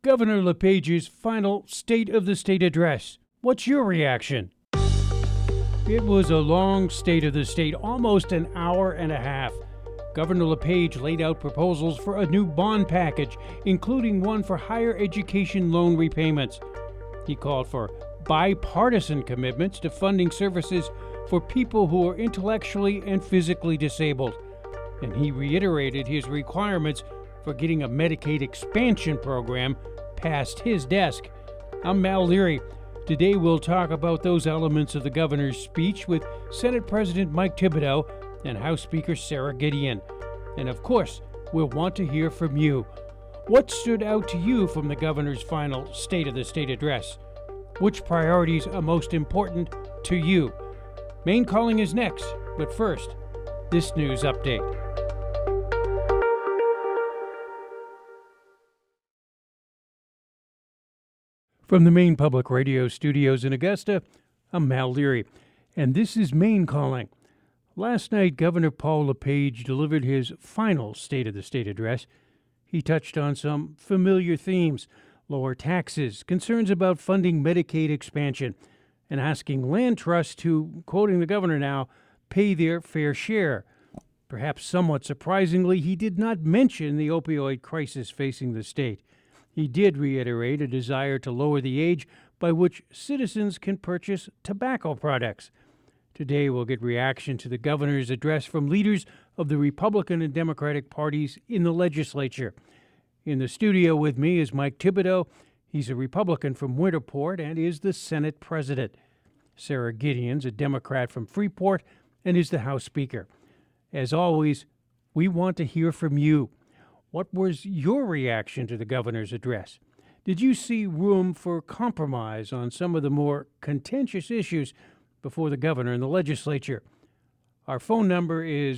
Governor LePage's final State of the State address. What's your reaction? It was a long State of the State, almost an hour and a half. Governor LePage laid out proposals for a new bond package, including one for higher education loan repayments. He called for bipartisan commitments to funding services for people who are intellectually and physically disabled. And he reiterated his requirements for getting a Medicaid expansion program past his desk. I'm Mal Leary. Today we'll talk about those elements of the governor's speech with Senate President Mike Thibodeau and House Speaker Sara Gideon. And of course, we'll want to hear from you. What stood out to you from the governor's final State of the State address? Which priorities are most important to you? Maine Calling is next, but first, this news update. From the Maine Public Radio studios in Augusta, I'm Mal Leary, and this is Maine Calling. Last night, Governor Paul LePage delivered his final State of the State address. He touched on some familiar themes: lower taxes, concerns about funding Medicaid expansion, and asking land trusts to, quoting the governor now, pay their fair share. Perhaps somewhat surprisingly, he did not mention the opioid crisis facing the state. He did reiterate a desire to lower the age by which citizens can purchase tobacco products. Today, we'll get reaction to the governor's address from leaders of the Republican and Democratic parties in the legislature. In the studio with me is Mike Thibodeau. He's a Republican from Winterport and is the Senate president. Sara Gideon's a Democrat from Freeport and is the House Speaker. As always, we want to hear from you. What was your reaction to the governor's address? Did you see room for compromise on some of the more contentious issues before the governor and the legislature? Our phone number is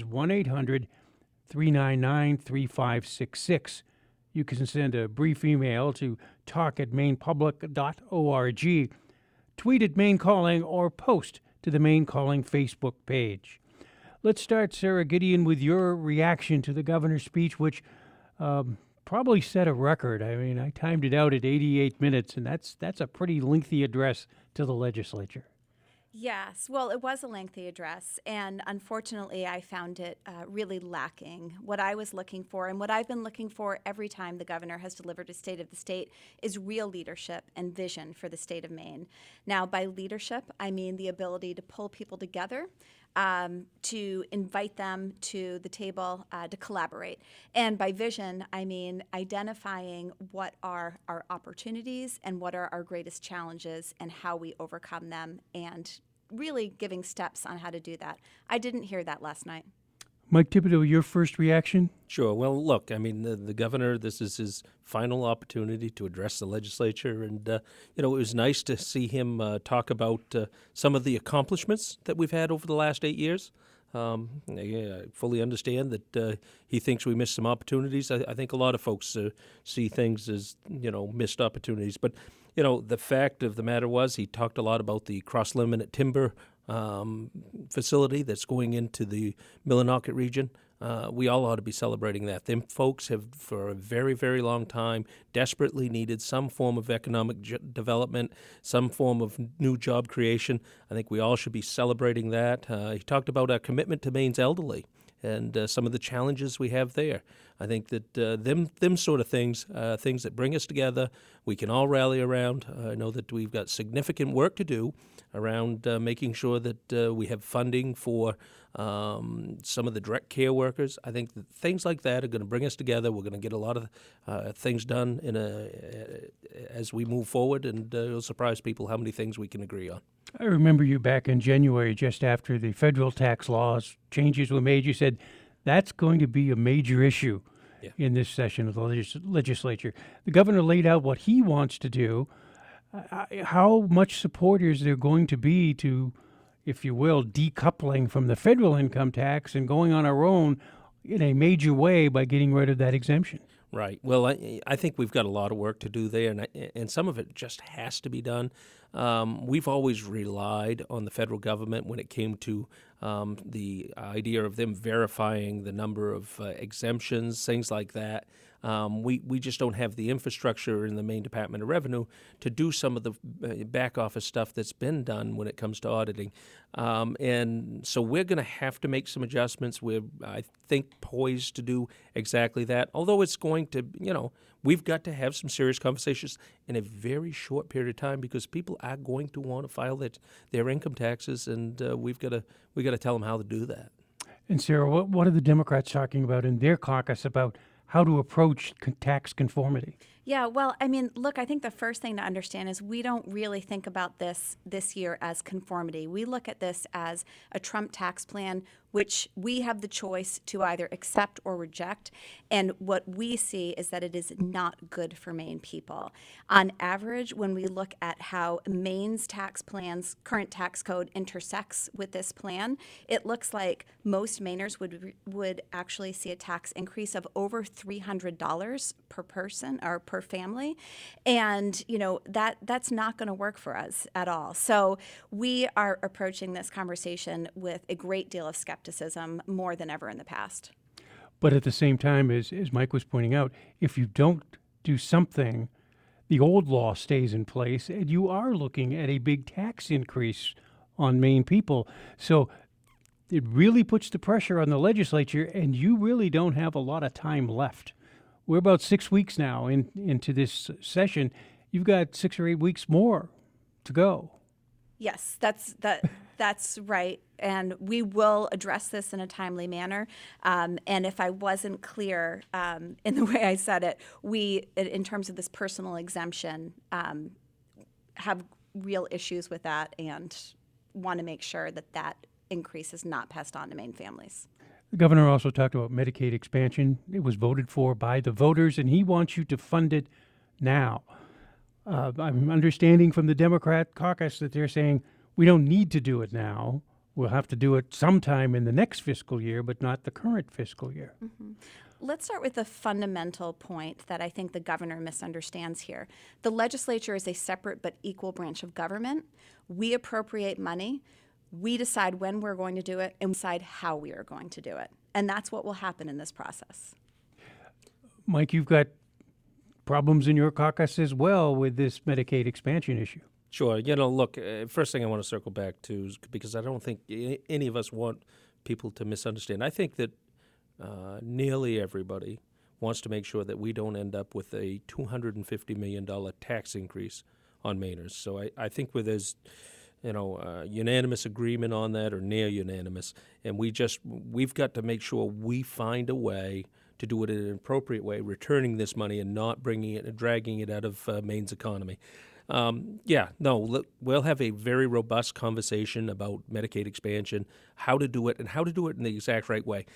1-800-399-3566. You can send a brief email to talk@mainepublic.org, tweet at Maine Calling, or post to the Maine Calling Facebook page. Let's start, Sara Gideon, with your reaction to the governor's speech, which probably set a record. I mean, I timed it out at 88 minutes, and that's a pretty lengthy address to the legislature. Yes, well, it was a lengthy address, and unfortunately, I found it really lacking. What I was looking for, and what I've been looking for every time the governor has delivered a State of the State, is real leadership and vision for the state of Maine. Now, by leadership, I mean the ability to pull people together, to invite them to the table, to collaborate. And by vision, I mean identifying what are our opportunities and what are our greatest challenges and how we overcome them, and really giving steps on how to do that. I didn't hear that last night. Mike Thibodeau, your first reaction? Sure. Well, look, I mean, the governor, this is his final opportunity to address the legislature. And, it was nice to see him talk about some of the accomplishments that we've had over the last 8 years. I fully understand that he thinks we missed some opportunities. I think a lot of folks see things as, missed opportunities. But, the fact of the matter was he talked a lot about the cross-laminate timber facility that's going into the Millinocket region. We all ought to be celebrating that. Them folks have, for a very, very long time, desperately needed some form of economic development, some form of new job creation. I think we all should be celebrating that. He talked about our commitment to Maine's elderly and some of the challenges we have there. I think that them sort of things, things that bring us together, we can all rally around. I know that we've got significant work to do around making sure that we have funding for some of the direct care workers. I think that things like that are going to bring us together. We're going to get a lot of things done as we move forward, and it'll surprise people how many things we can agree on. I remember you back in January, just after the federal tax laws changes were made. You said that's going to be a major issue in this session of the legislature. The governor laid out what he wants to do. How much support is there going to be to, if you will, decoupling from the federal income tax and going on our own in a major way by getting rid of that exemption? Right. Well, I think we've got a lot of work to do there, and some of it just has to be done. We've always relied on the federal government when it came to the idea of them verifying the number of exemptions, things like that. We just don't have the infrastructure in the Maine Department of Revenue to do some of the back office stuff that's been done when it comes to auditing. And so we're going to have to make some adjustments. We're, I think, poised to do exactly that, although it's going to, we've got to have some serious conversations in a very short period of time because people are going to want to file their income taxes, and we got to tell them how to do that. And Sarah, what are the Democrats talking about in their caucus about how to approach tax conformity? Yeah, well, I mean, look, I think the first thing to understand is we don't really think about this year as conformity. We look at this as a Trump tax plan, which we have the choice to either accept or reject. And what we see is that it is not good for Maine people. On average, when we look at how Maine's tax plan's current tax code intersects with this plan, it looks like most Mainers would actually see a tax increase of over $300 per person or per family. And, that's not going to work for us at all. So we are approaching this conversation with a great deal of skepticism, more than ever in the past. But at the same time, as Mike was pointing out, if you don't do something, the old law stays in place, and you are looking at a big tax increase on Maine people. So it really puts the pressure on the legislature, and you really don't have a lot of time left. We're about 6 weeks now into this session. You've got 6 or 8 weeks more to go. Yes, that's right. And we will address this in a timely manner. And if I wasn't clear in the way I said it, we, in terms of this personal exemption, have real issues with that and want to make sure that increase is not passed on to Maine families. The governor also talked about Medicaid expansion. It was voted for by the voters, and he wants you to fund it now. I'm understanding from the Democrat caucus that they're saying we don't need to do it now. We'll have to do it sometime in the next fiscal year, but not the current fiscal year. Mm-hmm. Let's start with the fundamental point that I think the governor misunderstands here. The legislature is a separate but equal branch of government. We appropriate money. We decide when we're going to do it and decide how we are going to do it. And that's what will happen in this process. Mike, you've got problems in your caucus as well with this Medicaid expansion issue. Sure. Look, first thing I want to circle back to is because I don't think any of us want people to misunderstand. I think that nearly everybody wants to make sure that we don't end up with a $250 million tax increase on Mainers. So I think where there's unanimous agreement on that or near unanimous, and we've got to make sure we find a way to do it in an appropriate way, returning this money and not bringing it and dragging it out of Maine's economy. We'll have a very robust conversation about Medicaid expansion, how to do it, and how to do it in the exact right way.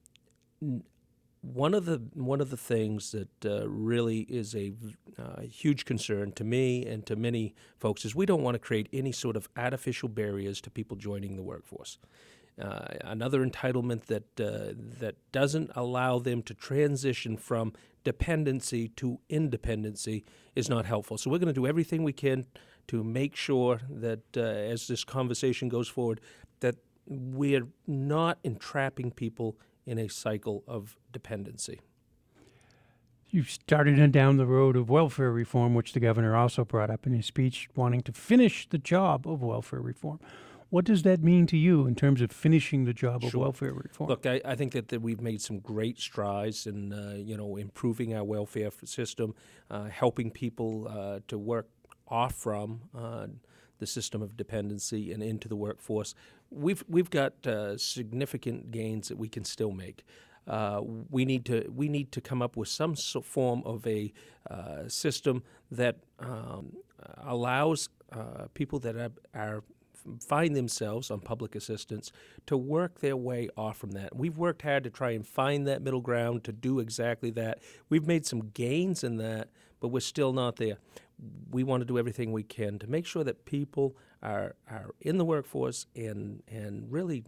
One of the things that really is a huge concern to me and to many folks is we don't want to create any sort of artificial barriers to people joining the workforce. Another entitlement that doesn't allow them to transition from dependency to independency is not helpful. So we're going to do everything we can to make sure that as this conversation goes forward, that we're not entrapping people in a cycle of dependency. You've started down the road of welfare reform, which the governor also brought up in his speech, wanting to finish the job of welfare reform. What does that mean to you in terms of finishing the job of welfare reform? Look, I think that we've made some great strides in improving our welfare system, helping people to work off from the system of dependency and into the workforce. We've got significant gains that we can still make. We need to come up with some form of a system that allows people that find themselves on public assistance to work their way off from that. We've worked hard to try and find that middle ground to do exactly that. We've made some gains in that, but we're still not there. We want to do everything we can to make sure that people are in the workforce and really,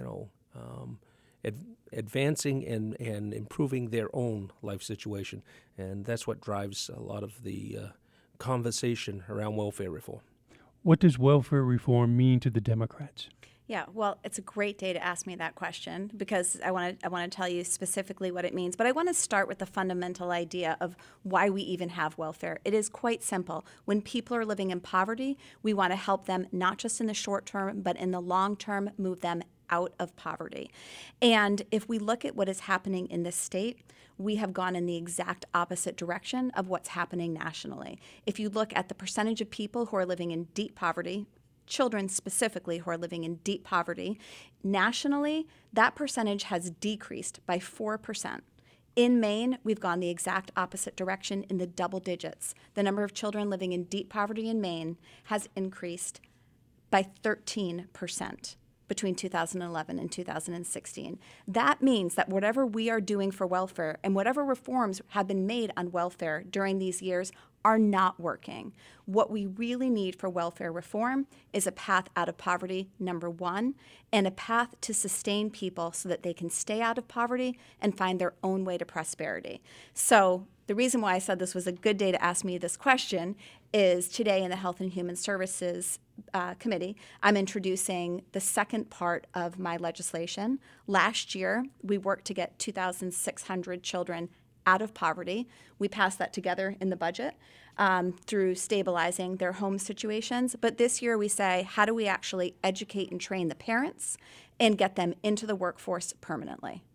advancing and improving their own life situation. And that's what drives a lot of the conversation around welfare reform. What does welfare reform mean to the Democrats? Yeah, well, it's a great day to ask me that question because I want to tell you specifically what it means. But I want to start with the fundamental idea of why we even have welfare. It is quite simple. When people are living in poverty, we want to help them not just in the short term, but in the long term, move them out of poverty. And if we look at what is happening in this state, we have gone in the exact opposite direction of what's happening nationally. If you look at the percentage of people who are living in deep poverty, children specifically who are living in deep poverty, nationally, that percentage has decreased by 4%. In Maine, we've gone the exact opposite direction in the double digits. The number of children living in deep poverty in Maine has increased by 13% between 2011 and 2016. That means that whatever we are doing for welfare and whatever reforms have been made on welfare during these years are not working. What we really need for welfare reform is a path out of poverty, number one, and a path to sustain people so that they can stay out of poverty and find their own way to prosperity. So the reason why I said this was a good day to ask me this question is today in the Health and Human Services Committee, I'm introducing the second part of my legislation. Last year, we worked to get 2,600 children out of poverty. We passed that together in the budget through stabilizing their home situations. But this year we say, how do we actually educate and train the parents and get them into the workforce permanently?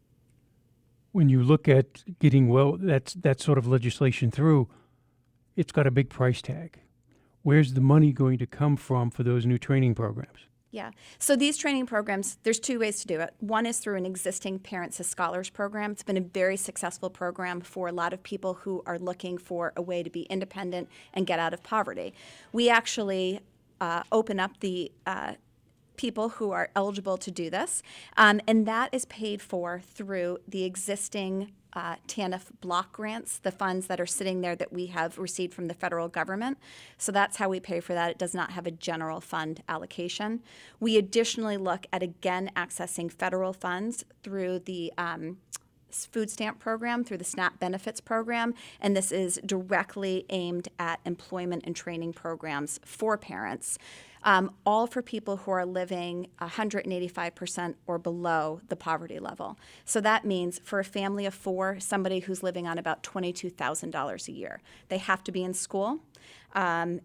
When you look at getting that sort of legislation through, it's got a big price tag. Where's the money going to come from for those new training programs? Yeah. So these training programs, there's two ways to do it. One is through an existing Parents as Scholars program. It's been a very successful program for a lot of people who are looking for a way to be independent and get out of poverty. We actually open up the people who are eligible to do this, and that is paid for through the existing TANF block grants, the funds that are sitting there that we have received from the federal government. So that's how we pay for that. It does not have a general fund allocation. We additionally look at, again, accessing federal funds through the food stamp program, through the SNAP benefits program, and this is directly aimed at employment and training programs for parents, all for people who are living 185% or below the poverty level. So that means for a family of four, somebody who's living on about $22,000 a year. They have to be in school, and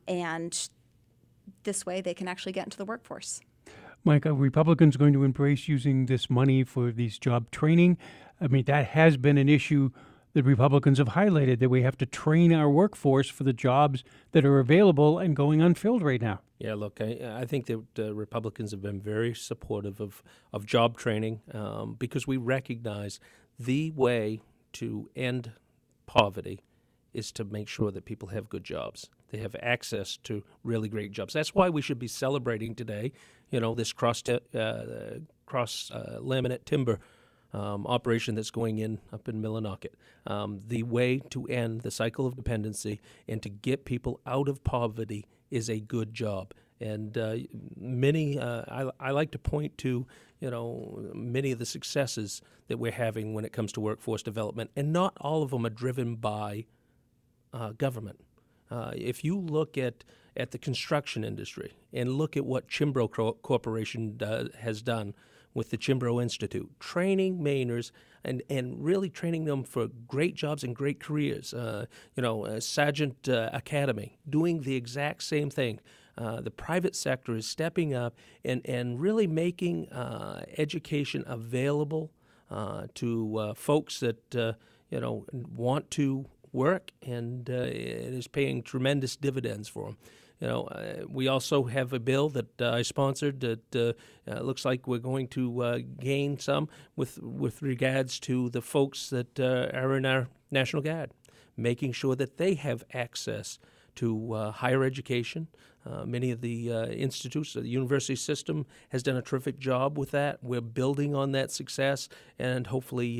this way they can actually get into the workforce. Mike, are Republicans going to embrace using this money for these job training? I mean, that has been an issue that Republicans have highlighted, that we have to train our workforce for the jobs that are available and going unfilled right now. Yeah, look, I think that Republicans have been very supportive of job training because we recognize the way to end poverty is to make sure that people have good jobs. They have access to really great jobs. That's why we should be celebrating today, this cross-laminate timber operation that's going in up in Millinocket. The way to end the cycle of dependency and to get people out of poverty is a good job. And many, I like to point to, many of the successes that we're having when it comes to workforce development, and not all of them are driven by government. If you look at the construction industry and look at what Chimbro Corporation has done with the Chimbro Institute, training Mainers and really training them for great jobs and great careers. Sargent Academy, doing the exact same thing. The private sector is stepping up and really making education available to folks that want to work, and it is paying tremendous dividends for them. We also have a bill that I sponsored that looks like we're going to gain some with regards to the folks that are in our National Guard, making sure that they have access to higher education. Many of the institutes, the university system has done a terrific job with that. We're building on that success and hopefully,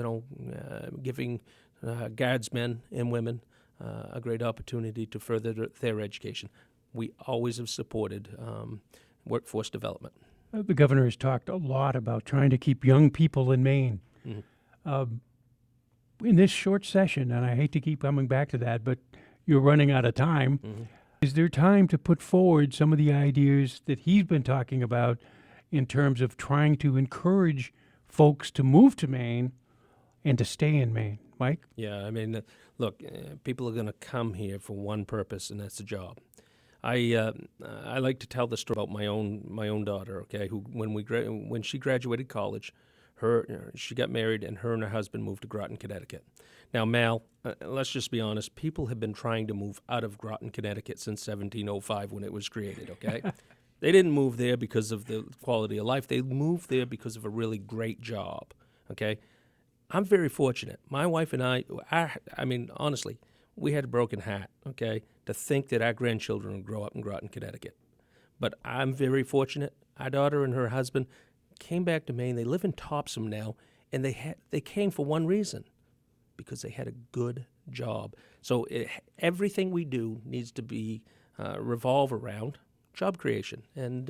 giving guardsmen and women a great opportunity to further their education. We always have supported workforce development. The governor has talked a lot about trying to keep young people in Maine. Mm-hmm. In this short session, and I hate to keep coming back to that, but you're running out of time. Is there time to put forward some of the ideas that he's been talking about in terms of trying to encourage folks to move to Maine and to stay in Maine? Mike? Yeah, I mean, look, people are going to come here for one purpose, and that's a job. I like to tell the story about my own daughter. Okay, who when she graduated college, she got married, and her husband moved to Groton, Connecticut. Now, Mal, let's just be honest. People have been trying to move out of Groton, Connecticut since 1705 when it was created. Okay. They didn't move there because of the quality of life. They moved there because of a really great job, okay? I'm very fortunate. My wife and I mean, honestly, we had a broken heart, okay, to think that our grandchildren would grow up in Groton, Connecticut. But I'm very fortunate. Our daughter and her husband came back to Maine. They live in Topsham now, and they came for one reason, because they had a good job. So everything we do needs to be revolve around job creation. And,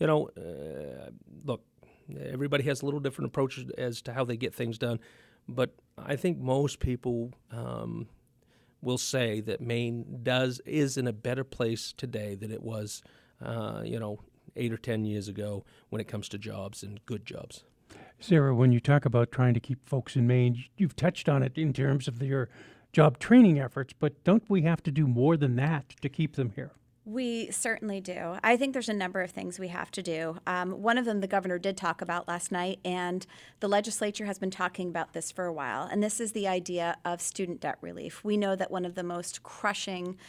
look, everybody has a little different approach as to how they get things done. But I think most people will say that Maine is in a better place today than it was, 8 or 10 years ago when it comes to jobs and good jobs. Sarah, when you talk about trying to keep folks in Maine, you've touched on it in terms of your job training efforts, but don't we have to do more than that to keep them here? We certainly do. I think there's a number of things we have to do. One of them the governor did talk about last night, and the legislature has been talking about this for a while, and this is the idea of student debt relief. We know that one of the most crushing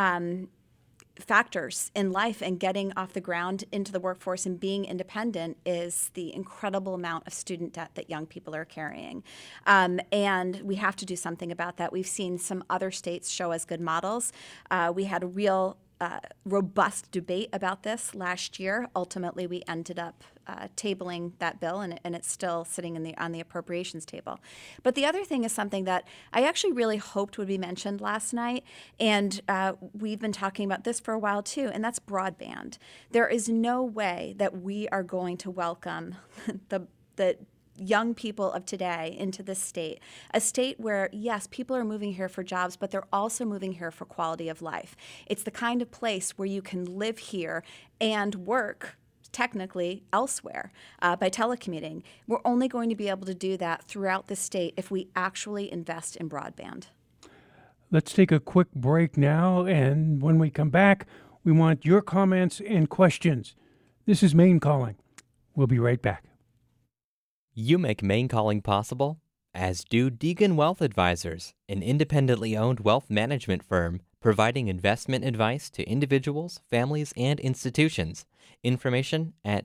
factors in life and getting off the ground into the workforce and being independent is the incredible amount of student debt that young people are carrying. And we have to do something about that. We've seen some other states show us good models. We had a real robust debate about this last year. Ultimately, we ended up tabling that bill, and it's still sitting on the appropriations table. But the other thing is something that I actually really hoped would be mentioned last night, and we've been talking about this for a while too, and that's broadband. There is no way that we are going to welcome the young people of today into this state, a state where, yes, people are moving here for jobs, but they're also moving here for quality of life. It's the kind of place where you can live here and work technically elsewhere by telecommuting. We're only going to be able to do that throughout the state if we actually invest in broadband. Let's take a quick break now, and when we come back, we want your comments and questions. This is Maine Calling. We'll be right back. You make Maine Calling possible, as do Deegan Wealth Advisors, an independently owned wealth management firm providing investment advice to individuals, families, and institutions. Information at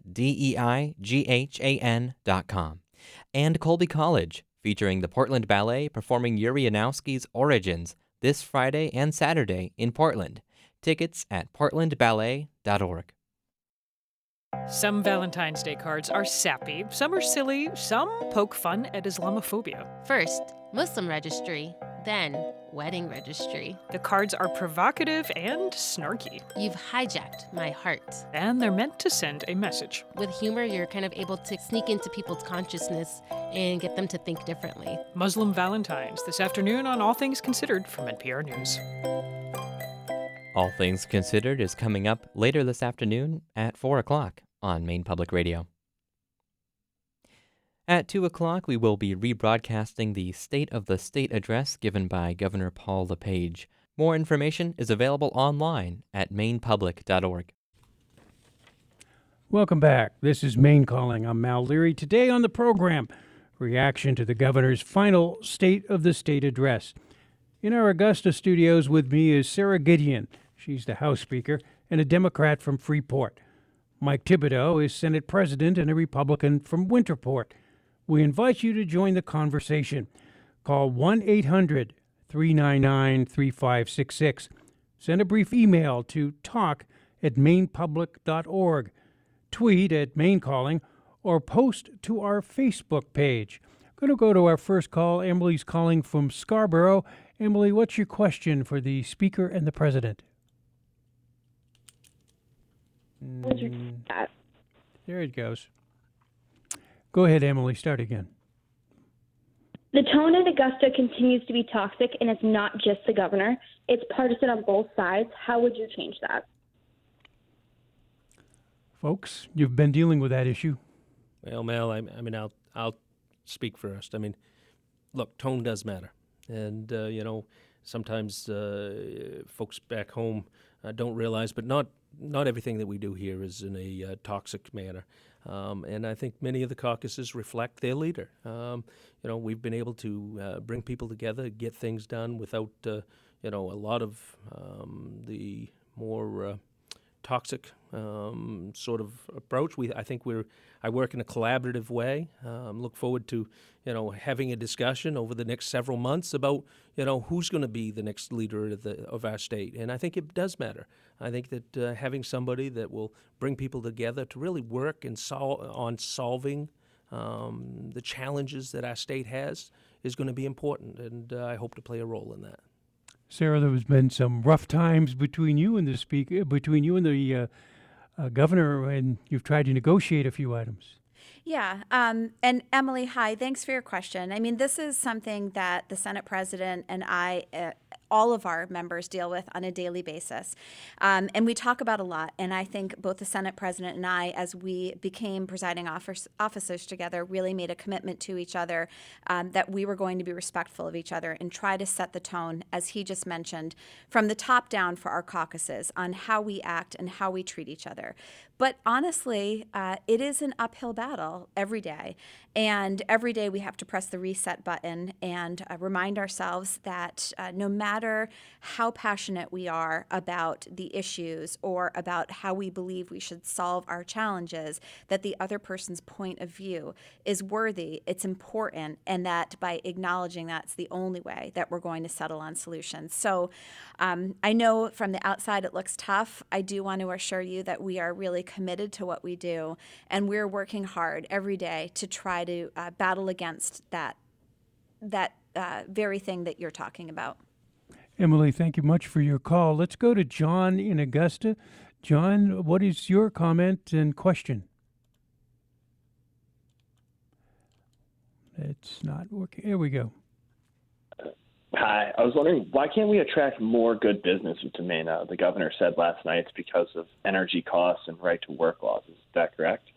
DEIGHAN.com. And Colby College, featuring the Portland Ballet performing Yuri Yanowski's Origins this Friday and Saturday in Portland. Tickets at portlandballet.org. Some Valentine's Day cards are sappy, some are silly, some poke fun at Islamophobia. First, Muslim registry, then wedding registry. The cards are provocative and snarky. You've hijacked my heart. And they're meant to send a message. With humor, you're kind of able to sneak into people's consciousness and get them to think differently. Muslim Valentines, this afternoon on All Things Considered from NPR News. All Things Considered is coming up later this afternoon at 4 o'clock on Maine Public Radio. At 2 o'clock, we will be rebroadcasting the State of the State address given by Governor Paul LePage. More information is available online at mainepublic.org. Welcome back. This is Maine Calling. I'm Mal Leary. Today on the program, reaction to the governor's final State of the State address. In our Augusta studios with me is Sarah Gideon. She's the House Speaker and a Democrat from Freeport. Mike Thibodeau is Senate President and a Republican from Winterport. We invite you to join the conversation. Call 1-800-399-3566. Send a brief email to talk@mainepublic.org. Tweet at Maine Calling or post to our Facebook page. Going to go to our first call. Emily's calling from Scarborough. Emily, what's your question for the Speaker and the President? There it goes. Go ahead, Emily. Start again. The tone in Augusta continues to be toxic, and it's not just the governor. It's partisan on both sides. How would you change that? Folks, you've been dealing with that issue. Well, Mel, I mean, I'll speak first. I mean, look, tone does matter, and sometimes folks back home don't realize, but not everything that we do here is in a toxic manner. And I think many of the caucuses reflect their leader. We've been able to bring people together, get things done without, a lot of the more toxic sort of approach. I work in a collaborative way. Look forward to, having a discussion over the next several months about, who's going to be the next leader of our state. And I think it does matter. I think that having somebody that will bring people together to really work and on solving the challenges that our state has is going to be important. And I hope to play a role in that. Sarah, there has been some rough times between you and the speaker, between you and the governor, and you've tried to negotiate a few items. Yeah. And Emily, hi. Thanks for your question. I mean, this is something that the Senate president and I, all of our members deal with on a daily basis. And we talk about a lot. And I think both the Senate president and I, as we became presiding officers together, really made a commitment to each other that we were going to be respectful of each other and try to set the tone, as he just mentioned, from the top down for our caucuses on how we act and how we treat each other. But honestly, it is an uphill battle every day. And every day we have to press the reset button and remind ourselves that no matter how passionate we are about the issues or about how we believe we should solve our challenges, that the other person's point of view is worthy, it's important, and that by acknowledging that's the only way that we're going to settle on solutions. So I know from the outside it looks tough. I do want to assure you that we are really committed to what we do, and we're working hard every day to try to battle against that very thing that you're talking about. Emily, thank you much for your call. Let's go to John in Augusta. John, what is your comment and question? It's not working. Here we go. Hi. I was wondering, why can't we attract more good business to Maine? The governor said last night it's because of energy costs and right-to-work laws. Is that correct?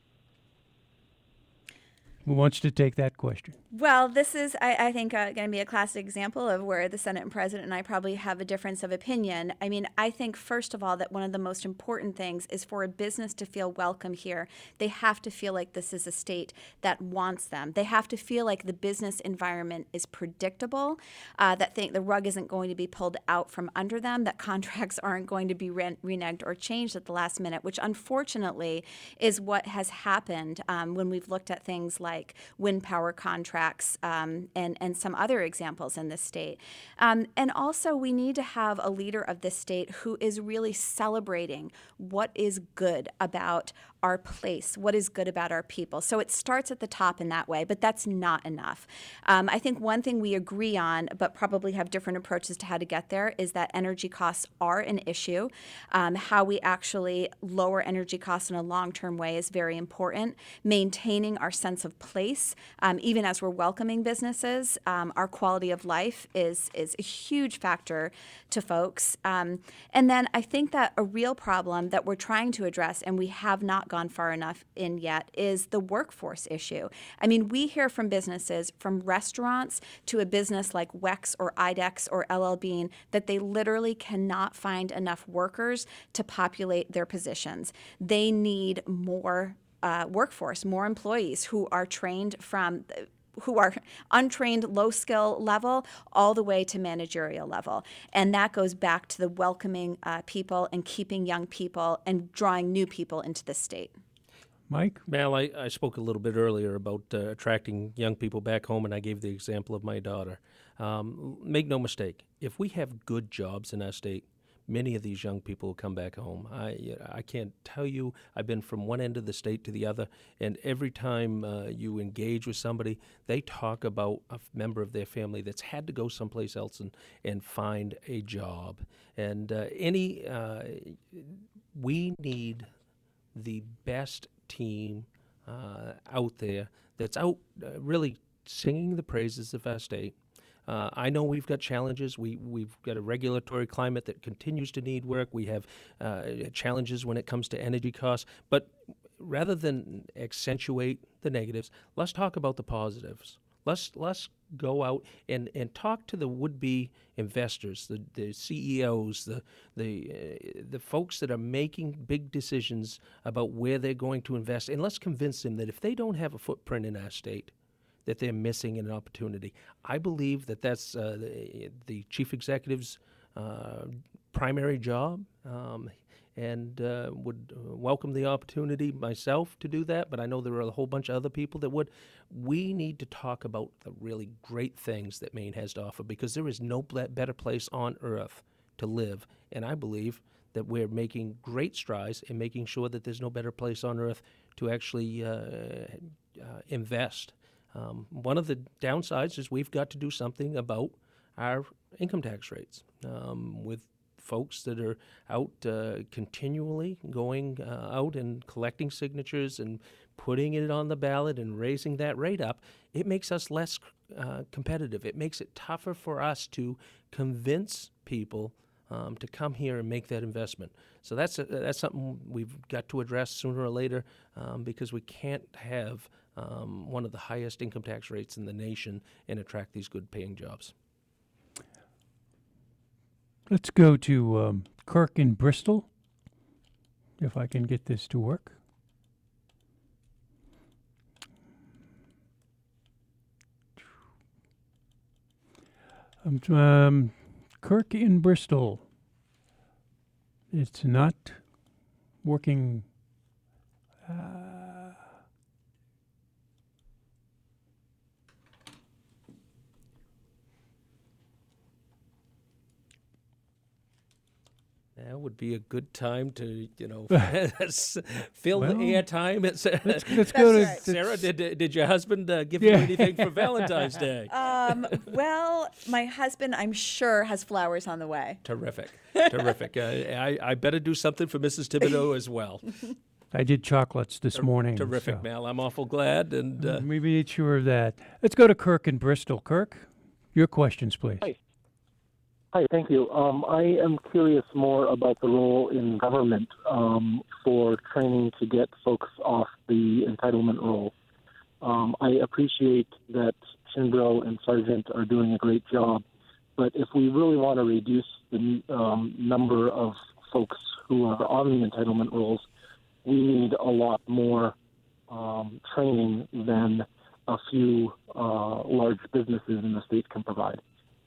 Who wants to take that question? Well, this is, I think, going to be a classic example of where the Senate and President and I probably have a difference of opinion. I mean, I think, first of all, that one of the most important things is for a business to feel welcome here. They have to feel like this is a state that wants them. They have to feel like the business environment is predictable, that the rug isn't going to be pulled out from under them, that contracts aren't going to be reneged or changed at the last minute, which unfortunately is what has happened when we've looked at things like wind power contracts and some other examples in this state. And also, we need to have a leader of this state who is really celebrating what is good about our place, what is good about our people. So it starts at the top in that way, but that's not enough. I think one thing we agree on, but probably have different approaches to how to get there, is that energy costs are an issue. How we actually lower energy costs in a long-term way is very important. Maintaining our sense of place, even as we're welcoming businesses, our quality of life is a huge factor to folks. And then I think that a real problem that we're trying to address, and we have not gone far enough in yet, is the workforce issue. I mean, we hear from businesses, from restaurants to a business like WEX or IDEX or LL Bean, that they literally cannot find enough workers to populate their positions. They need more workforce, more employees who are trained who are untrained, low skill level, all the way to managerial level. And that goes back to the welcoming people and keeping young people and drawing new people into the state. Mike? Mal, I spoke a little bit earlier about attracting young people back home, and I gave the example of my daughter. Make no mistake, if we have good jobs in our state, many of these young people will come back home. I can't tell you, I've been from one end of the state to the other, and every time you engage with somebody, they talk about a member of their family that's had to go someplace else and find a job. And we need the best team out there that's out really singing the praises of our state. I know we've got challenges. We've got a regulatory climate that continues to need work. We have challenges when it comes to energy costs. But rather than accentuate the negatives, let's talk about the positives. Let's go out and talk to the would-be investors, the CEOs, the folks that are making big decisions about where they're going to invest, and let's convince them that if they don't have a footprint in our state, that they're missing an opportunity. I believe that that's the chief executive's primary job, and would welcome the opportunity myself to do that, but I know there are a whole bunch of other people that would. We need to talk about the really great things that Maine has to offer, because there is no better place on earth to live, and I believe that we're making great strides in making sure that there's no better place on earth to actually invest. One of the downsides is we've got to do something about our income tax rates. With folks that are out continually going out and collecting signatures and putting it on the ballot and raising that rate up, it makes us less competitive. It makes it tougher for us to convince people to come here and make that investment. So that's something we've got to address sooner or later, because we can't have one of the highest income tax rates in the nation and attract these good-paying jobs. Let's go to Kirk in Bristol, if I can get this to work. Kirk in Bristol. It's not working. That would be a good time to, fill the Well, airtime. Let's go to right. Sarah, did your husband give you anything for Valentine's Day? Well, my husband, I'm sure, has flowers on the way. Terrific. I better do something for Mrs. Thibodeau as well. I did chocolates this morning. Terrific, so Mal. I'm awful glad. And we made sure of that. Let's go to Kirk in Bristol. Kirk, your questions, please. Hi, thank you. I am curious more about the role in government for training to get folks off the entitlement role. I appreciate that Chinbro and Sargent are doing a great job, but if we really want to reduce the number of folks who are on the entitlement roles, we need a lot more training than a few large businesses in the state can provide.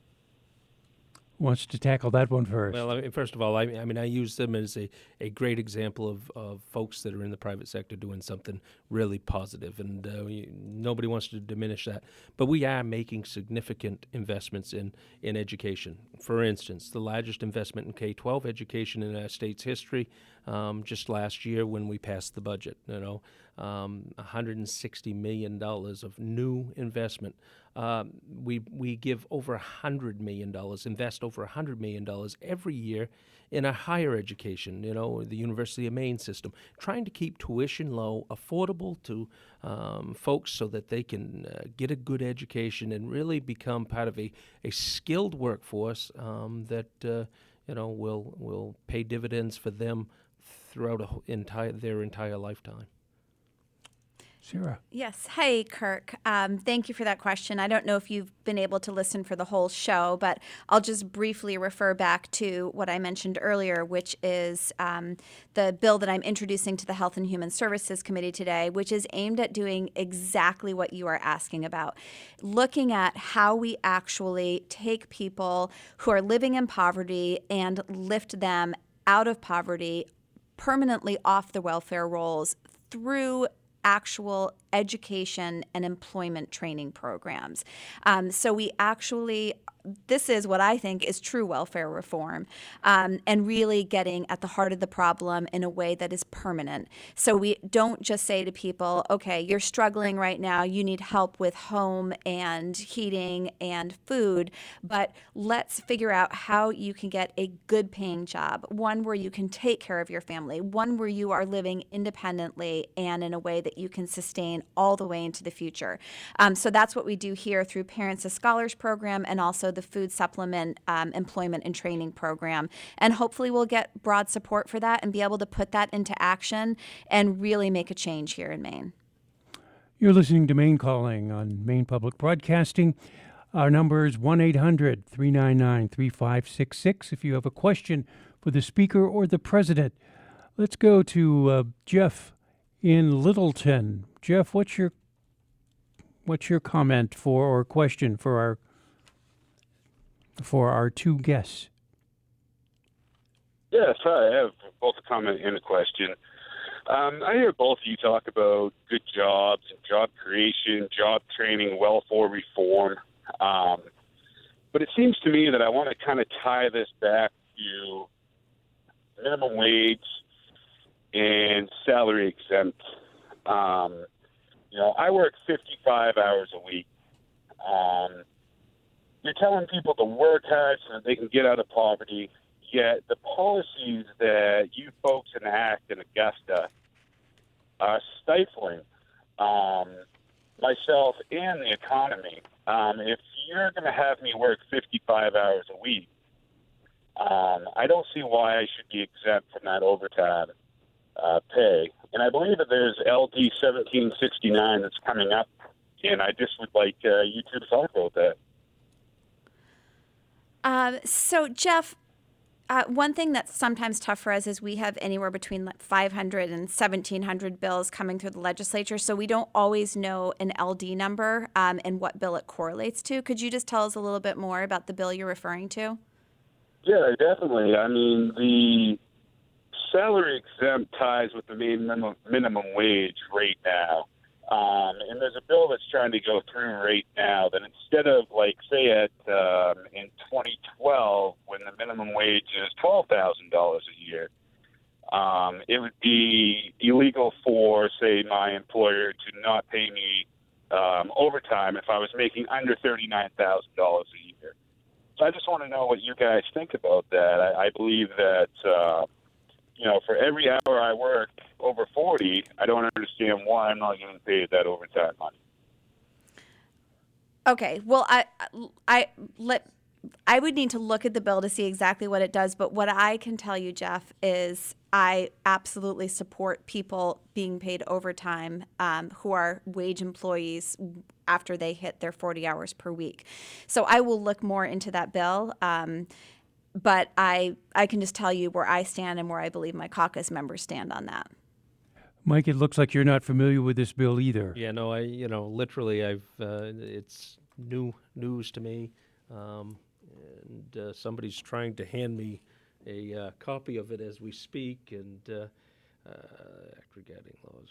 Wants to tackle that one first. Well, first of all, I use them as a great example of folks that are in the private sector doing something really positive, and nobody wants to diminish that. But we are making significant investments in education. For instance, the largest investment in K-12 education in our state's history, just last year when we passed the budget, $160 million of new investment. We give over $100 million, invest over $100 million every year in our higher education, the University of Maine system, trying to keep tuition low, affordable to folks so that they can get a good education and really become part of a skilled workforce that will pay dividends for them throughout their entire lifetime. Sarah. Yes. Hey, Kirk. Thank you for that question. I don't know if you've been able to listen for the whole show, but I'll just briefly refer back to what I mentioned earlier, which is the bill that I'm introducing to the Health and Human Services Committee today, which is aimed at doing exactly what you are asking about, looking at how we actually take people who are living in poverty and lift them out of poverty, permanently off the welfare rolls through actual education and employment training programs. So we actually this is what I think is true welfare reform, and really getting at the heart of the problem in a way that is permanent. So we don't just say to people, okay, you're struggling right now, you need help with home and heating and food, but let's figure out how you can get a good paying job, one where you can take care of your family, one where you are living independently and in a way that you can sustain all the way into the future. So that's what we do here through Parents as Scholars program and also the Food Supplement Employment and Training program. And hopefully we'll get broad support for that and be able to put that into action and really make a change here in Maine. You're listening to Maine Calling on Maine Public Broadcasting. Our number is 1-800-399-3566 if you have a question for the Speaker or the President. Let's go to Jeff in Littleton. Jeff, what's your comment or question for our two guests? Yes, hi. I have both a comment and a question. I hear both of you talk about good jobs and job creation, job training, welfare reform. But it seems to me that I want to kind of tie this back to minimum wage and salary exempt. I work 55 hours a week. You're telling people to work hard so that they can get out of poverty, yet the policies that you folks enact in Augusta are stifling myself and the economy. If you're going to have me work 55 hours a week, I don't see why I should be exempt from that overtime pay. And I believe that there's LD 1769 that's coming up, and I just would like you two to talk about that. So, Jeff, one thing that's sometimes tough for us is we have anywhere between 500 and 1,700 bills coming through the legislature, so we don't always know an LD number and what bill it correlates to. Could you just tell us a little bit more about the bill you're referring to? Yeah, definitely. I mean, the salary exempt ties with the minimum wage right now. And there's a bill that's trying to go through right now that instead of, say in 2012, when the minimum wage is $12,000 a year, it would be illegal for, say, my employer to not pay me overtime if I was making under $39,000 a year. So I just want to know what you guys think about that. I believe that for every hour I work over 40, I don't understand why I'm not getting paid that overtime money. Okay, well, I would need to look at the bill to see exactly what it does, but what I can tell you, Jeff, is I absolutely support people being paid overtime who are wage employees after they hit their 40 hours per week. So I will look more into that bill. But I can just tell you where I stand and where I believe my caucus members stand on that. Mike, it looks like you're not familiar with this bill either. Yeah, no, literally, it's new news to me, and somebody's trying to hand me a copy of it as we speak, and aggregating laws.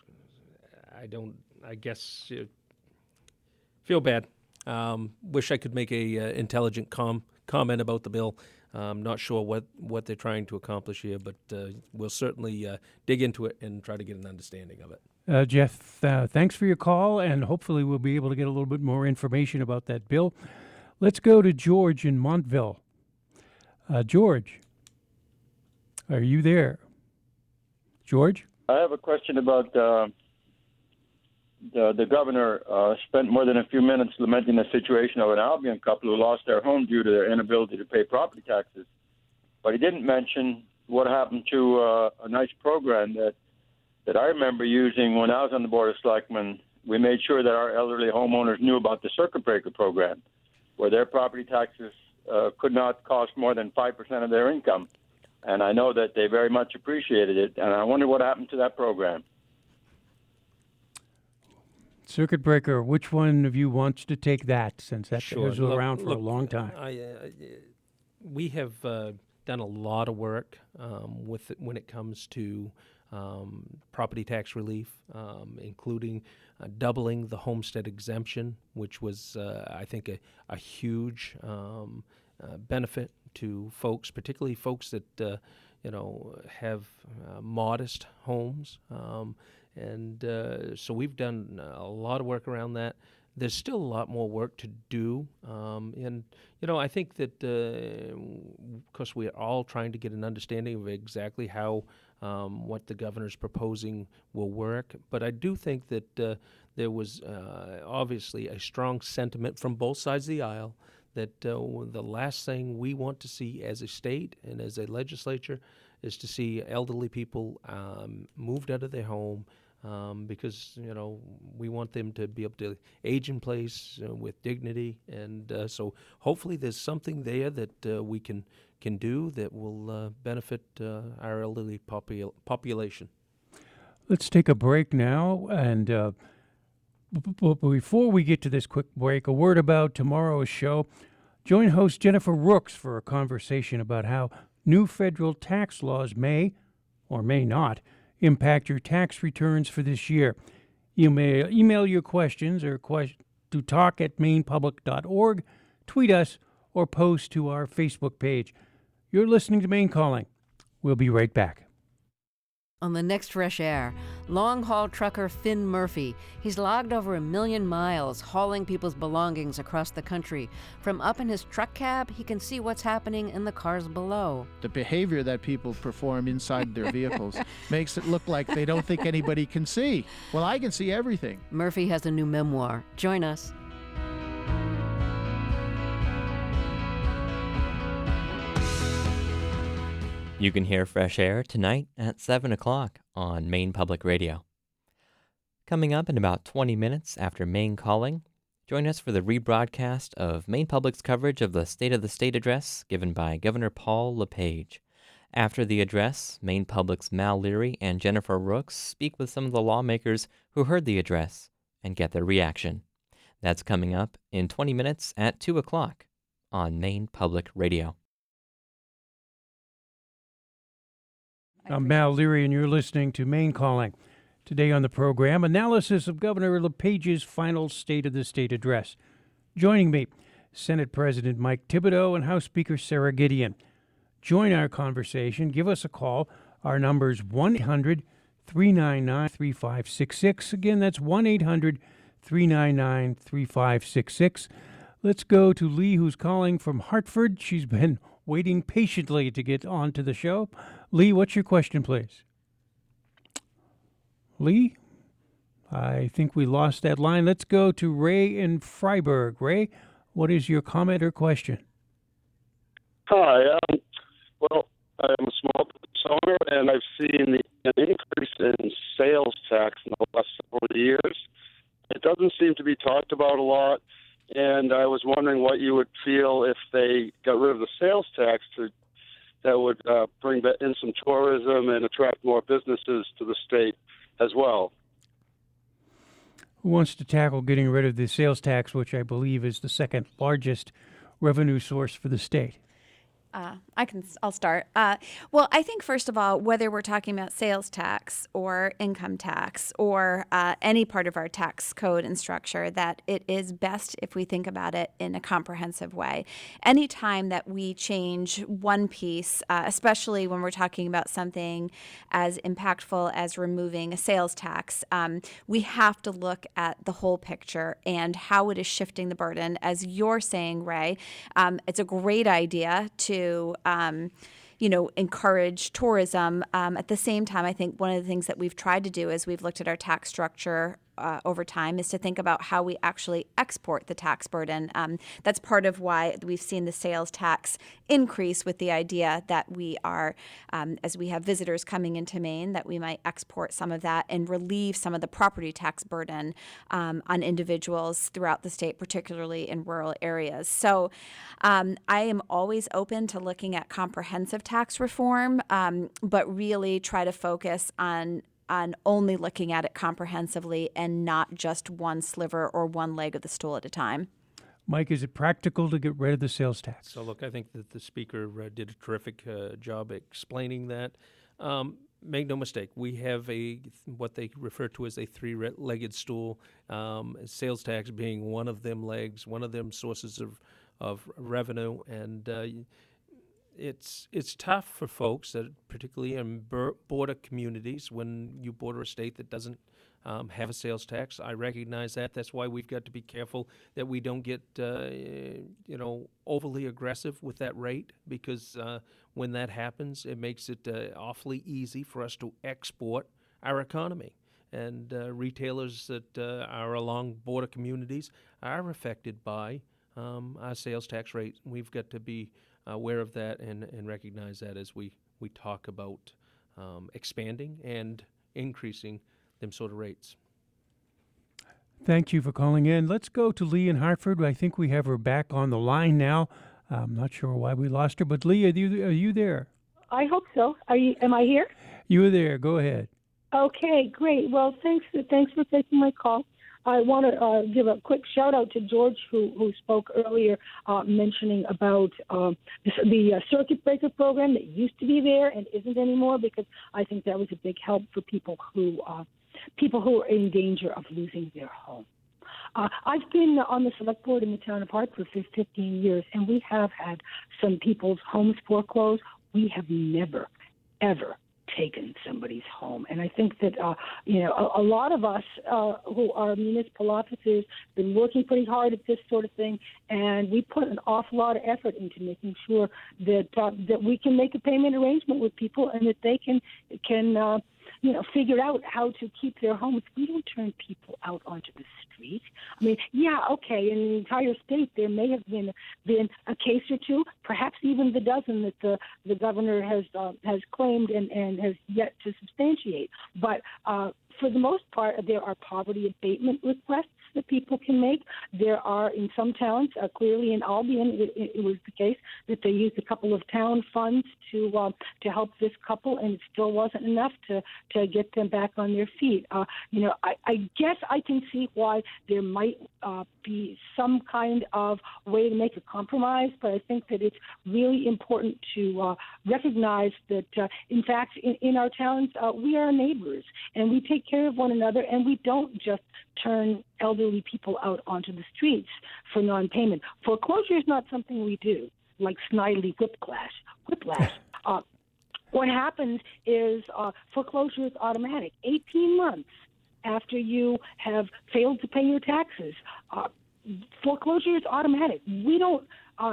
Feel bad. Wish I could make a intelligent comment about the bill. I'm not sure what they're trying to accomplish here, but we'll certainly dig into it and try to get an understanding of it. Jeff, thanks for your call, and hopefully we'll be able to get a little bit more information about that bill. Let's go to George in Montville. George, are you there? George? I have a question about the governor spent more than a few minutes lamenting the situation of an Albion couple who lost their home due to their inability to pay property taxes. But he didn't mention what happened to a nice program that I remember using when I was on the Board of Selectmen. We made sure that our elderly homeowners knew about the circuit breaker program, where their property taxes could not cost more than 5% of their income. And I know that they very much appreciated it, and I wonder what happened to that program. Circuit breaker, which one of you wants to take that, since that Sure. was around for a long time? We have done a lot of work with it when it comes to property tax relief, including doubling the homestead exemption, which was, I think, a huge benefit to folks, particularly folks that have modest homes. So we've done a lot of work around that. There's still a lot more work to do. I think that, of course, we're all trying to get an understanding of exactly how what the governor's proposing will work. But I do think that there was obviously a strong sentiment from both sides of the aisle that the last thing we want to see as a state and as a legislature is to see elderly people moved out of their home, because we want them to be able to age in place with dignity, and so hopefully there's something there that we can do that will benefit our elderly population. Let's take a break now, and before we get to this quick break, a word about tomorrow's show. Join host Jennifer Rooks for a conversation about how new federal tax laws may or may not impact your tax returns for this year. You may email your questions to talk@mainpublic.org, tweet us, or post to our Facebook page. You're listening to Maine Calling. We'll be right back. On the next Fresh Air, long-haul trucker Finn Murphy. He's logged over 1 million miles hauling people's belongings across the country. From up in his truck cab, he can see what's happening in the cars below. The behavior that people perform inside their vehicles makes it look like they don't think anybody can see. Well, I can see everything. Murphy has a new memoir. Join us. You can hear Fresh Air tonight at 7 o'clock on Maine Public Radio. Coming up in about 20 minutes after Maine Calling, join us for the rebroadcast of Maine Public's coverage of the State of the State address given by Governor Paul LePage. After the address, Maine Public's Mal Leary and Jennifer Rooks speak with some of the lawmakers who heard the address and get their reaction. That's coming up in 20 minutes at 2 o'clock on Maine Public Radio. I'm Mal Leary, and you're listening to Maine Calling. Today on the program, analysis of Governor LePage's final State of the State address. Joining me, Senate President Mike Thibodeau and House Speaker Sarah Gideon. Join our conversation. Give us a call. Our number's 1-800-399-3566. Again, that's 1-800-399-3566. Let's go to Lee, who's calling from Hartford. She's been waiting patiently to get on to the show. Lee, what's your question, please? Lee? I think we lost that line. Let's go to Ray in Freiburg. Ray, what is your comment or question? Hi. Well, I'm a small business owner, and I've seen an increase in sales tax in the last several years. It doesn't seem to be talked about a lot, and I was wondering what you would feel if they got rid of the sales tax that would bring in some tourism and attract more businesses to the state as well. Who wants to tackle getting rid of the sales tax, which I believe is the second largest revenue source for the state? I'll start. Well, I think, first of all, whether we're talking about sales tax or income tax or any part of our tax code and structure, that it is best if we think about it in a comprehensive way. Anytime that we change one piece, especially when we're talking about something as impactful as removing a sales tax, we have to look at the whole picture and how it is shifting the burden. As you're saying, Ray, it's a great idea to encourage tourism. At the same time, I think one of the things that we've tried to do as we've looked at our tax structure over time is to think about how we actually export the tax burden. That's part of why we've seen the sales tax increase, with the idea that we are, as we have visitors coming into Maine, that we might export some of that and relieve some of the property tax burden on individuals throughout the state, particularly in rural areas. So I am always open to looking at comprehensive tax reform, but really try to focus on only looking at it comprehensively and not just one sliver or one leg of the stool at a time. Mike, is it practical to get rid of the sales tax? So, look, I think that the speaker did a terrific job explaining that. Make no mistake, we have what they refer to as a three-legged stool, sales tax being one of them legs, one of them sources of revenue, and it's tough for folks, particularly in border communities, when you border a state that doesn't have a sales tax. I recognize that. That's why we've got to be careful that we don't get overly aggressive with that rate, because when that happens, it makes it awfully easy for us to export our economy. And retailers that are along border communities are affected by our sales tax rate. We've got to be aware of that and recognize that as we talk about expanding and increasing them sort of rates. Thank you for calling in. Let's go to Lee in Hartford. I think we have her back on the line now. I'm not sure why we lost her, but Lee, are you there? I hope so. Am I here? You are there. Go ahead. Okay, great. Well, thanks for taking my call. I want to give a quick shout out to George, who spoke earlier, mentioning about the circuit breaker program that used to be there and isn't anymore, because I think that was a big help for people who are in danger of losing their home. I've been on the select board in the town of Hartford for 15 years, and we have had some people's homes foreclosed. We have never, ever taken somebody's home. And I think that, a lot of us who are municipal officers have been working pretty hard at this sort of thing, and we put an awful lot of effort into making sure that we can make a payment arrangement with people and that they can figure out how to keep their homes. We don't turn people out onto the street. I mean, yeah, okay, in the entire state there may have been a case or two, perhaps even the dozen that the governor has claimed and has yet to substantiate. But for the most part, there are poverty abatement requests that people can make. There are, in some towns, clearly in Albion, it was the case that they used a couple of town funds to help this couple, and it still wasn't enough to get them back on their feet. I guess I can see why there might be some kind of way to make a compromise, but I think that it's really important to recognize that, in fact, in our towns, we are neighbors, and we take care of one another, and we don't just turn elderly people out onto the streets for non-payment. Foreclosure is not something we do, like Snidely whiplash. What happens is foreclosure is automatic. 18 months after you have failed to pay your taxes, foreclosure is automatic. We don't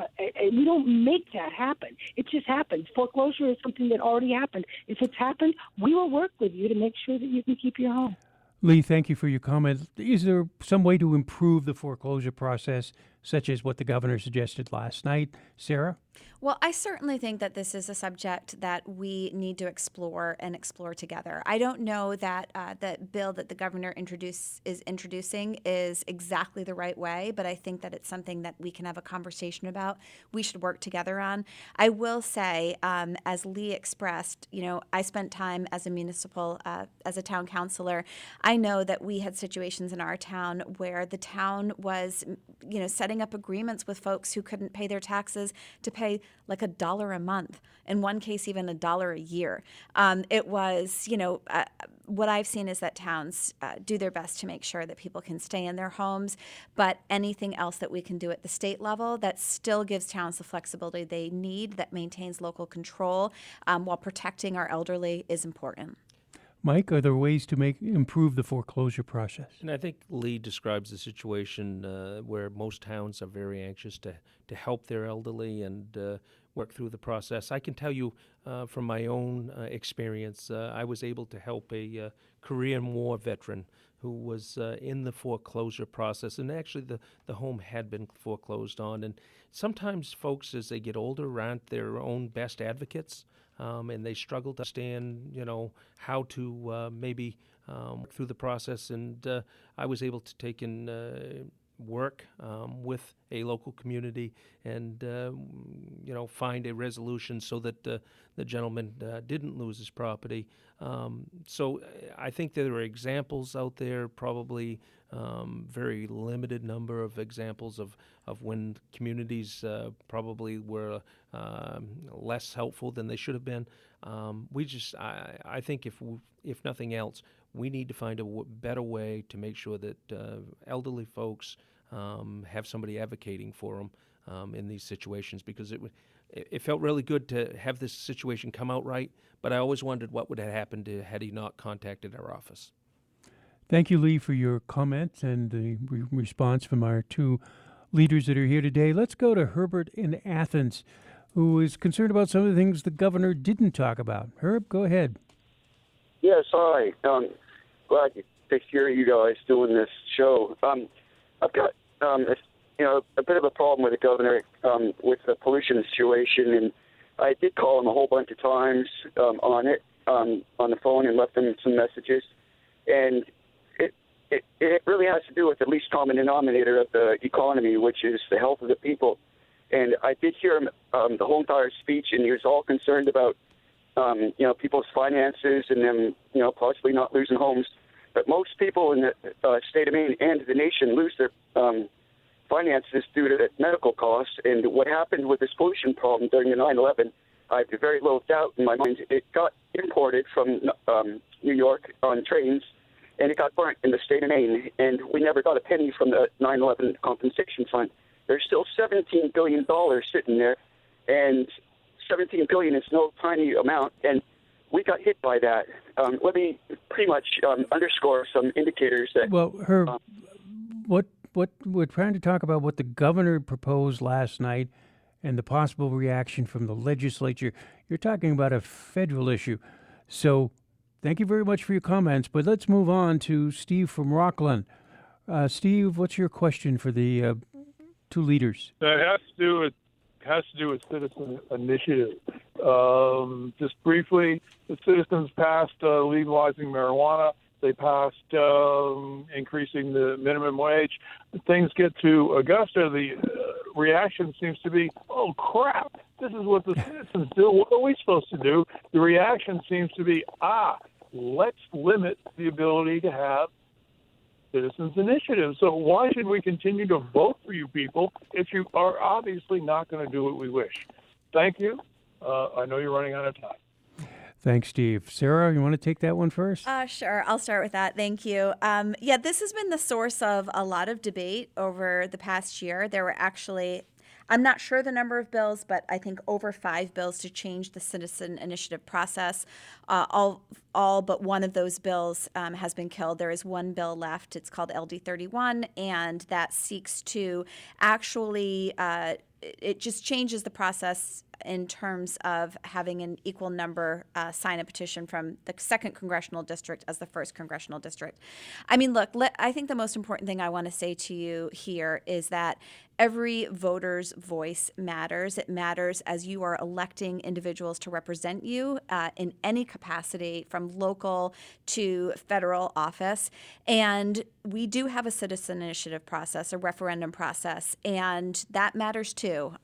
make that happen. It just happens. Foreclosure is something that already happened. If it's happened, we will work with you to make sure that you can keep your home. Lee, thank you for your comment. Is there some way to improve the foreclosure process, such as what the governor suggested last night? Sarah? Well, I certainly think that this is a subject that we need to explore together. I don't know that the bill that the governor is introducing is exactly the right way, but I think that it's something that we can have a conversation about. We should work together on. I will say, as Lee expressed, I spent time as a town councilor. I know that we had situations in our town where the town was, setting up agreements with folks who couldn't pay their taxes to pay like $1 a month, in one case even $1 a year. It was, what I've seen is that towns do their best to make sure that people can stay in their homes, but anything else that we can do at the state level that still gives towns the flexibility they need, that maintains local control while protecting our elderly, is important. Mike, are there ways to improve the foreclosure process? And I think Lee describes the situation where most towns are very anxious to help their elderly and work through the process. I can tell you from my own experience, I was able to help a Korean War veteran who was in the foreclosure process, and actually the home had been foreclosed on. And sometimes folks, as they get older, aren't their own best advocates. And they struggle to understand, how to maybe work through the process. And I was able to take in work with a local community and, find a resolution so that the gentleman didn't lose his property. So I think there are examples out there, probably very limited number of examples of when communities probably were less helpful than they should have been. I think if nothing else, we need to find a better way to make sure that elderly folks have somebody advocating for them in these situations, because it felt really good to have this situation come out right, but I always wondered what would have happened had he not contacted our office. Thank you, Lee, for your comments and the response from our two leaders that are here today. Let's go to Herbert in Athens, who is concerned about some of the things the governor didn't talk about. Herb, go ahead. Yes, hi. Glad to hear you guys doing this show. I've got a bit of a problem with the governor with the pollution situation, and I did call him a whole bunch of times on the phone and left him some messages, and it really has to do with the least common denominator of the economy, which is the health of the people. And I did hear him the whole entire speech, and he was all concerned about people's finances and them possibly not losing homes. But most people in the state of Maine and the nation lose their finances due to medical costs. And what happened with this pollution problem during the 9/11, I have very little doubt in my mind. It got imported from New York on trains, and it got burnt in the state of Maine, and we never got a penny from the 9/11 compensation fund. There's still $17 billion sitting there, and $17 billion is no tiny amount, and we got hit by that. Let me pretty much underscore some indicators that... Well, Herb, what we're trying to talk about what the governor proposed last night and the possible reaction from the legislature. You're talking about a federal issue. So thank you very much for your comments, but let's move on to Steve from Rockland. Steve, what's your question for the two leaders? That has to do with citizen initiative. Just briefly, the citizens passed legalizing marijuana. They passed increasing the minimum wage. Things get to Augusta, the reaction seems to be, oh, crap, this is what the citizens do. What are we supposed to do? The reaction seems to be, let's limit the ability to have citizens initiative. So why should we continue to vote for you people if you are obviously not going to do what we wish? Thank you. I know you're running out of time. Thanks, Steve. Sarah, you want to take that one first? Sure. I'll start with that. Thank you. This has been the source of a lot of debate over the past year. There were actually, I'm not sure the number of bills, but I think over 5 bills to change the citizen initiative process. All but one of those bills has been killed. There is one bill left. It's called LD 31, and that seeks to actually, it just changes the process in terms of having an equal number sign a petition from the 2nd congressional district as the 1st congressional district. I mean, look, I think the most important thing I want to say to you here is that every voter's voice matters. It matters as you are electing individuals to represent you in any capacity, from local to federal office. And we do have a citizen initiative process, a referendum process, and that matters too.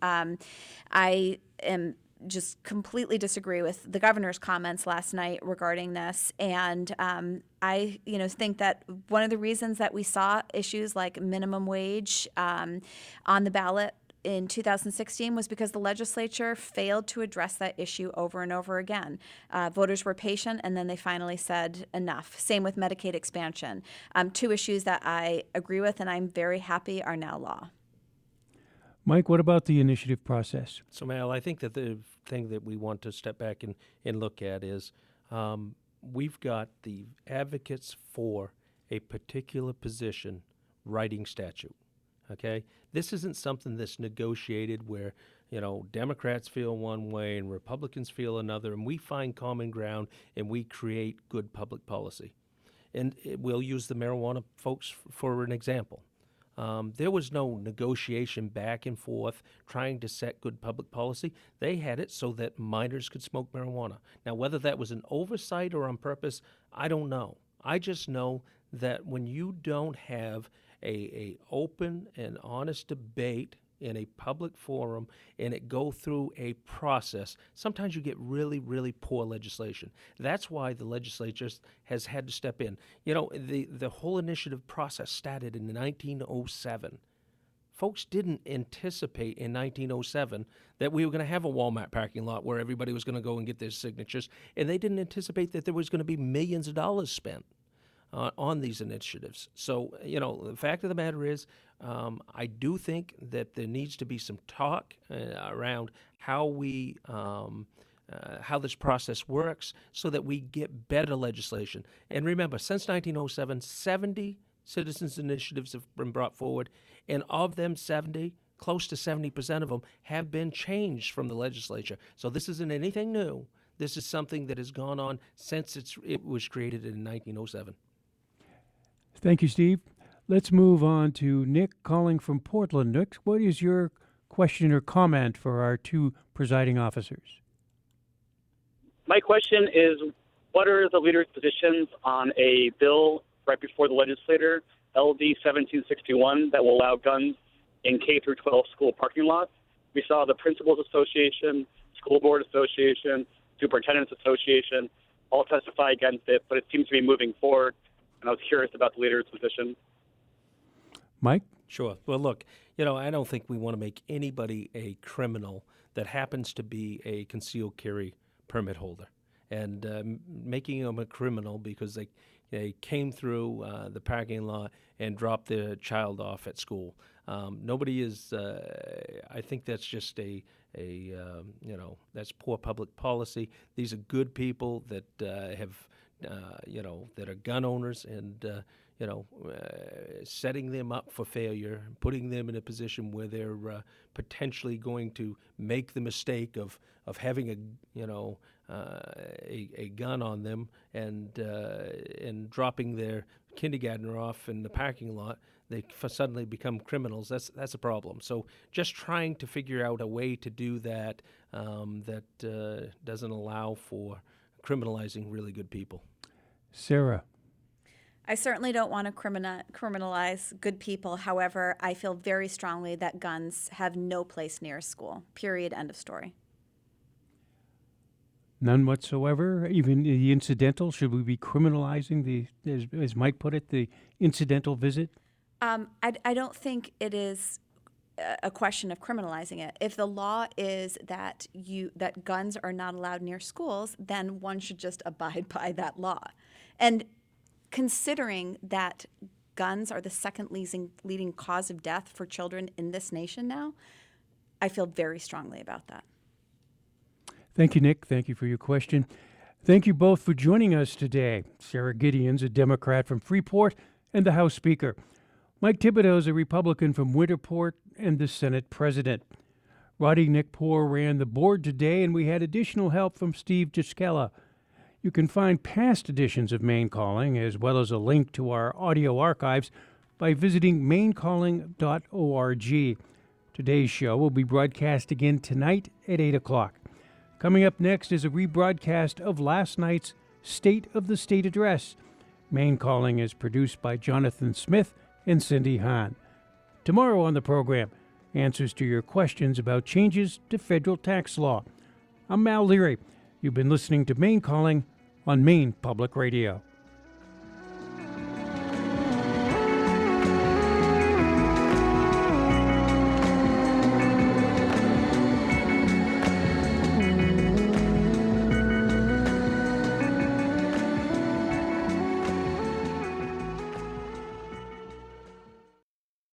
I am just completely disagree with the governor's comments last night regarding this, and I think that one of the reasons that we saw issues like minimum wage on the ballot in 2016 was because the legislature failed to address that issue over and over again. Voters were patient, and then they finally said enough. Same with Medicaid expansion. 2 issues that I agree with and I'm very happy are now law. Mike, what about the initiative process? So, Mal, I think that the thing that we want to step back and look at is we've got the advocates for a particular position writing statute, okay? This isn't something that's negotiated where, Democrats feel one way and Republicans feel another, and we find common ground and we create good public policy. And we'll use the marijuana folks for an example. There was no negotiation back and forth trying to set good public policy. They had it so that minors could smoke marijuana. Now, whether that was an oversight or on purpose, I don't know. I just know that when you don't have a open and honest debate in a public forum and it go through a process, sometimes you get really, really poor legislation. That's why the legislature has had to step in. The whole initiative process started in 1907. folks didn't anticipate in 1907 that we were going to have a Walmart parking lot where everybody was going to go and get their signatures, and they didn't anticipate that there was going to be millions of dollars spent on these initiatives. So, the fact of the matter is, I do think that there needs to be some talk around how this process works so that we get better legislation. And remember, since 1907, 70 citizens' initiatives have been brought forward, and of them 70, close to 70% of them have been changed from the legislature. So this isn't anything new. This is something that has gone on since it was created in 1907. Thank you, Steve. Let's move on to Nick calling from Portland. Nick, what is your question or comment for our two presiding officers? My question is, what are the leaders' positions on a bill right before the legislature, LD 1761, that will allow guns in K through 12 school parking lots? We saw the Principals Association, School Board Association, Superintendents Association all testify against it, but it seems to be moving forward, and I was curious about the leaders' position. Mike? Sure. Well, look, I don't think we want to make anybody a criminal that happens to be a concealed carry permit holder, and making them a criminal because they came through the parking lot and dropped their child off at school. Nobody is. I think that's just that's poor public policy. These are good people that have that are gun owners, and setting them up for failure, putting them in a position where they're potentially going to make the mistake of having a gun on them and dropping their kindergartner off in the parking lot. They suddenly become criminals. That's a problem. So just trying to figure out a way to do that that doesn't allow for criminalizing really good people. Sarah. I certainly don't want to criminalize good people. However, I feel very strongly that guns have no place near school. Period. End of story. None whatsoever? Even the incidental? Should we be criminalizing as Mike put it, the incidental visit? I don't think it is a question of criminalizing it. If the law is that guns are not allowed near schools, then one should just abide by that law. And considering that guns are the second leading cause of death for children in this nation now, I feel very strongly about that. Thank you, Nick. Thank you for your question. Thank you both for joining us today. Sarah Gideon's a Democrat from Freeport and the House Speaker. Mike Thibodeau's a Republican from Winterport and the Senate President. Roddy Nickpour ran the board today, and we had additional help from Steve Giskella. You can find past editions of Maine Calling, as well as a link to our audio archives, by visiting mainecalling.org. Today's show will be broadcast again tonight at 8 o'clock. Coming up next is a rebroadcast of last night's State of the State Address. Maine Calling is produced by Jonathan Smith and Cindy Hahn. Tomorrow on the program, answers to your questions about changes to federal tax law. I'm Mal Leary. You've been listening to Maine Calling on Maine Public Radio.